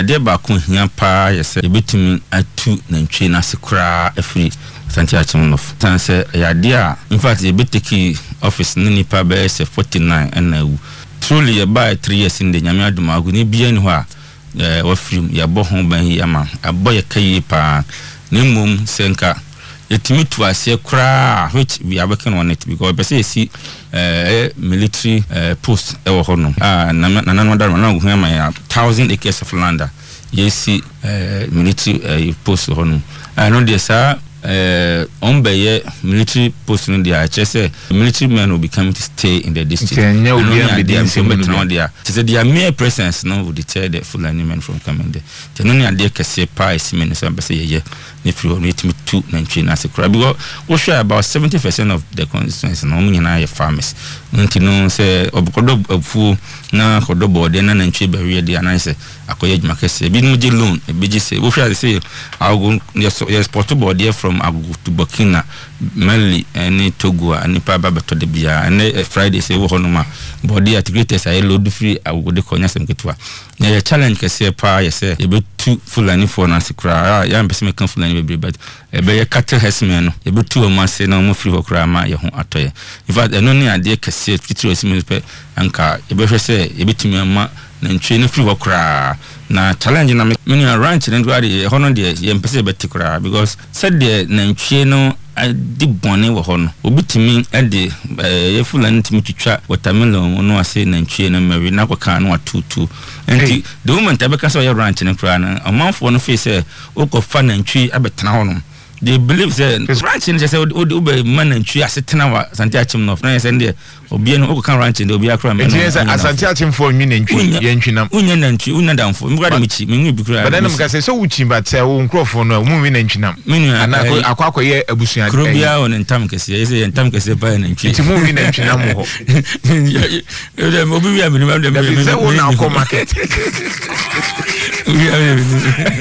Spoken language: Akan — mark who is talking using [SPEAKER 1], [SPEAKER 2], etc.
[SPEAKER 1] de ba ko hia pa yese ebetumi atu nantwe na sekura afri Asante Achimnof tan se yade a in fact ebeteki office ni nipa be se 49 and truly about 3 years in the nyame aduma aguni bia ni ho a wafrim ya bo ho ban yi ama aboye kai pa nemum senka etimi to ase kra which we are working on it because be say see military post e wo ho no na da na go ma ya 1000 acres of land yesi military post ho no no dey sir on beye military post in the say military men will be coming to stay in the district. Their mere presence now will deter the Fulani men from coming there. The only idea can say pies men say yeah, if you meet me 2 19 as a crab. We share about 70% of the constituency no mean farmers. No say obokodo fu na kodobo de na nantwe bariye de ananse akoye dwumakese bi no je loan e beji say we share say I go yes portable there from Agu to Burkina Mali and Togo and Paba to the Bia and Friday say we honoma body at greatest I load free I go de konya sem ketwa na challenge kese pa yes e be two Fulani for na sekra ya mpese me kan Fulani be but e be cattle herdsmen no e be two o say na mo free okra ma ye ho atoye in fact eno ni ade kese fitiro esi pe anka e be hwe say e betimi ama na ntwe no free okra na challenge na many ranch and gwade hono de ye mpese betikura because said the na ntwe no di bone wo hono obitimi ade ye Fulani timi twitwa watermelon no ase na ntwe no mari na kwaka no atutu enti the moment abeka so ye ranch no kura na amanfo no face okofa na ntwe abetena hono they believe that ranch in just ube man and tree asetena wa Asante Achimnof na yese ndie obi eno okokan ranch ndi obi akra me
[SPEAKER 2] yes Asante Achimfo nwi nantwi ye ntwinam
[SPEAKER 1] unya nantwi unya damfo mgrade michi menwi bikura
[SPEAKER 2] but then mka say so wuchi but wo nkrofo no mu nwi nantwinam ana akwakoye abusuan
[SPEAKER 1] krobia on ntam kese yese ye ntam kese pa nantwi
[SPEAKER 2] ti mu nwi nantwinam ho
[SPEAKER 1] obi wi amini
[SPEAKER 2] say wo na akọ market